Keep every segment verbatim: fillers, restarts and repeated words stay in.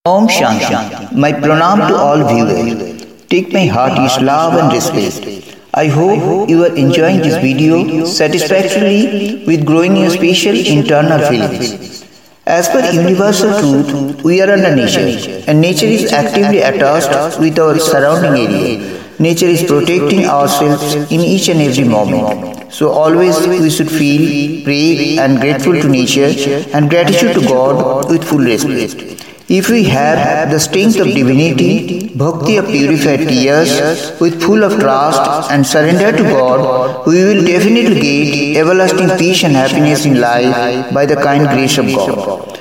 Om Shanti. My pranam to all viewers. Take my heartiest love and respect. I hope you are enjoying this video satisfactorily with growing your special internal feelings. As per universal truth, we are under nature, and nature is actively attached with our surrounding area. Nature is protecting ourselves in each and every moment. So always we should feel, pray and grateful to nature and gratitude to God with full respect. If we have the strength of divinity, bhakti of purified tears, with full of trust and surrender to God, we will definitely get everlasting peace and happiness in life by the kind grace of God.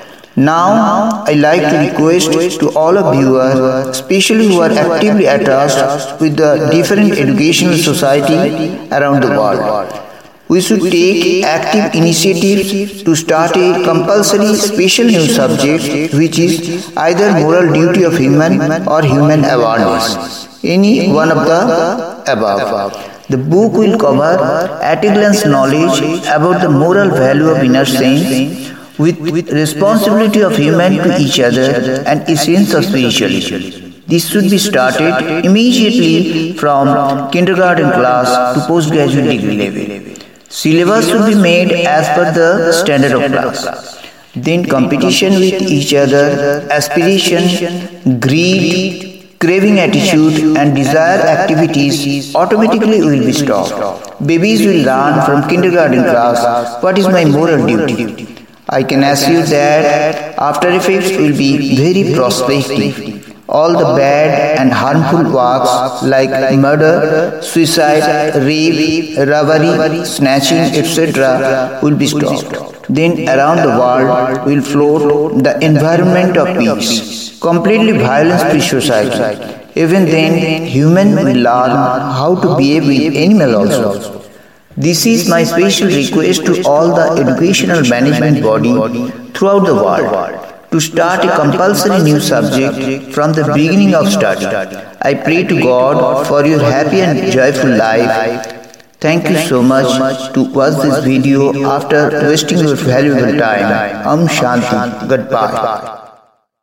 Now, I like to request to all of viewers, especially who are actively attached with the different educational society around the world, we should take active initiatives to start a compulsory special new subject which is either moral duty of human or human awareness, any one of the above. The book will cover at a glance knowledge about the moral value of inner sense with, with responsibility of human to each other and essence of spirituality. This should be started immediately from kindergarten class to postgraduate degree level. Syllabus should be made as per the standard of class. Then competition with each other, aspiration, greed, craving attitude and desire activities automatically will be stopped. Babies will learn from kindergarten class what is my moral duty. I can assure that after effects will be very prospective. All the bad and harmful works like murder, suicide, rape, robbery, snatching, et cetera will be stopped. Then around the world will float the environment of peace, completely violence-free society. Even then, human will learn how to behave with animal also. This is my special request to all the educational management body throughout the world, to start a compulsory new subject from the beginning of study. I pray to God for your happy and joyful life. Thank you so much to watch this video after wasting your valuable time. Om Shanti. Goodbye.